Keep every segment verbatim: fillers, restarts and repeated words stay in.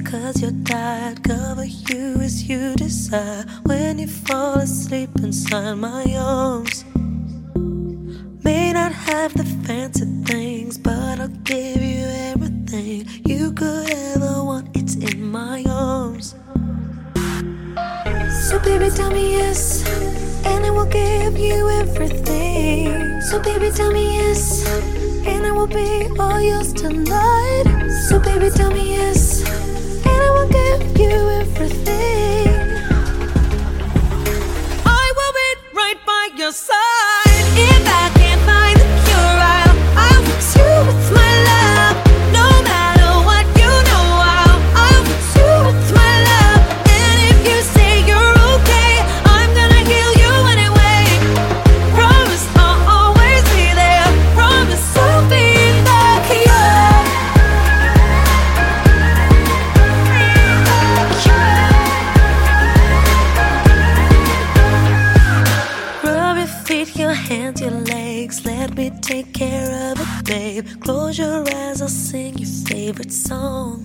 'cause your diet cover you as you desire. When you fall asleep inside my arms, may not have the fancy things, but I'll give you everything you could ever want. It's in my arms. So baby, tell me yes, and I will give you everything. So baby, tell me yes, and I will be all yours tonight. So baby, tell me yes, and I will give you everything. I will be right by your side. If I can't find the cure, I'll, I'll fix you with my love. No matter what, you know I'll, I'll fix you with my love. And if you say you're okay, I'm gonna heal you anyway. Promise I'll always be there. Promise I'll be the cure. Rub your feet, your hands, your legs. Let me take care of it, babe. Close your eyes, I'll sing your favorite song.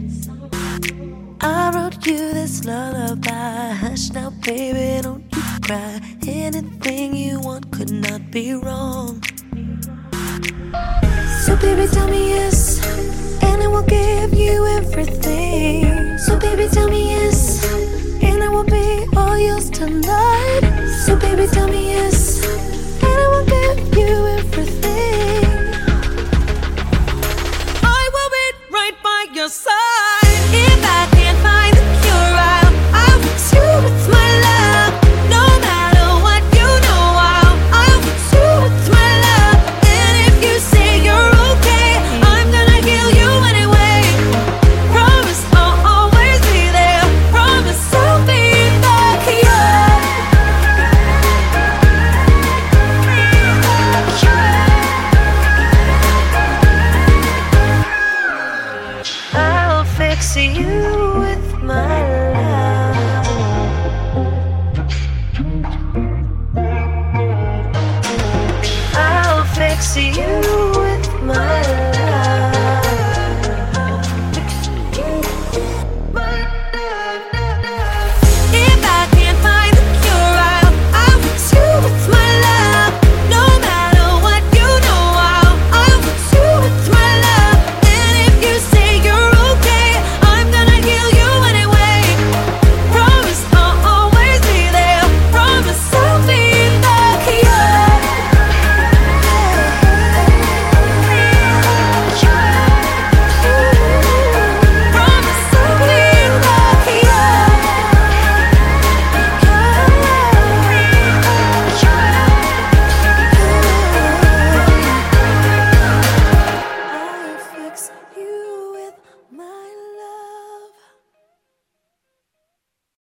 I wrote you this lullaby. Hush now, baby, don't you cry. Anything you want could not be wrong. So baby, tell me yes, and I will give you everything. So baby, tell me yes, and I will be all yours tonight. So baby, tell me yes,